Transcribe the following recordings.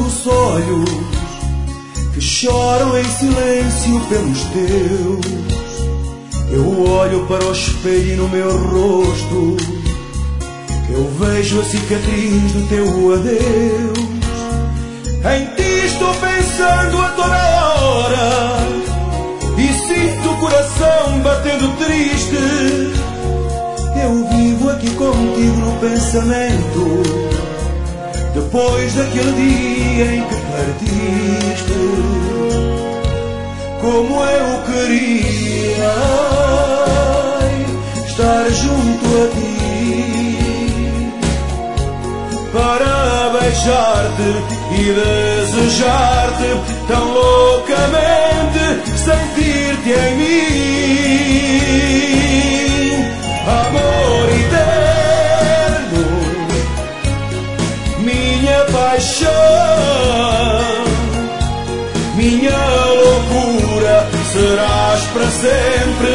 os olhos que choram em silêncio pelos teus. Eu olho para o espelho e no meu rosto eu vejo a cicatriz do teu adeus. Em ti estou pensando a toda hora e sinto o coração batendo triste. Eu vivo aqui contigo no pensamento, depois daquele dia em que partiste. Como eu queria estar junto a ti para beijar-te e desejar-te tão loucamente, sentir-te em mim. Amor eterno, minha paixão, minha loucura, serás para sempre,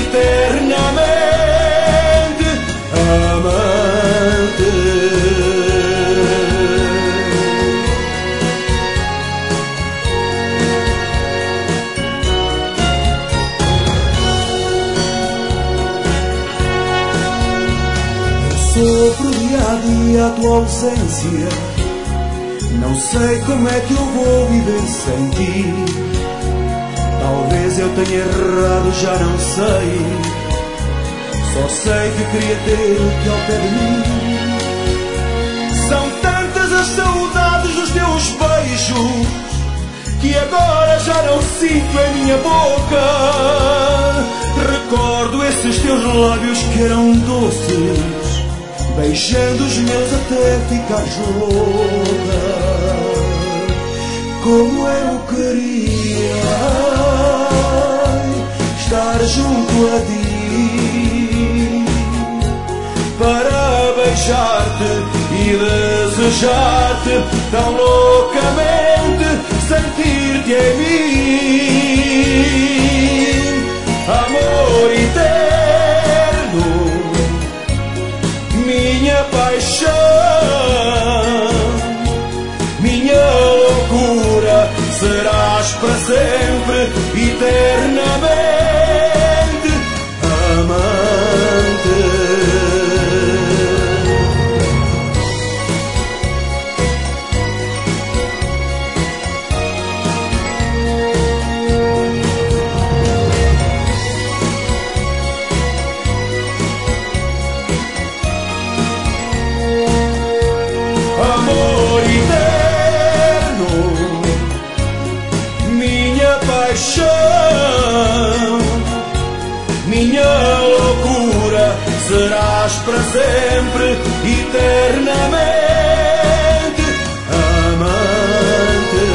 eternamente amante. Sofro dia a dia a tua ausência, não sei como é que eu vou viver sem ti. Talvez eu tenha errado, já não sei. Só sei que queria ter-te ao pé de mim. São tantas as saudades dos teus beijos que agora já não sinto em minha boca. Recordo esses teus lábios que eram doces, beijando os meus até ficares louca. Como eu queria estar junto a ti para beijar-te e desejar-te tão loucamente, sentir-te em mim. Amor eterno, minha paixão, minha loucura, serás para sempre, eternamente amante. Amor eterno, minha paixão, minha loucura, serás para sempre, eternamente amante.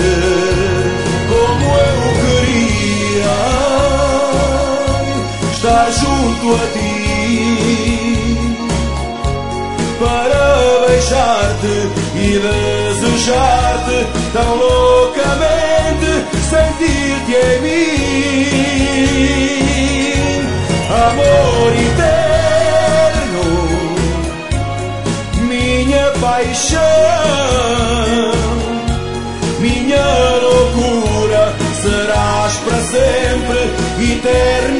Como eu queria estar junto a ti para beijar-te e desejar-te tão loucamente, sentir-te em mim. Amor eterno, minha paixão, minha loucura, serás para sempre, eternamente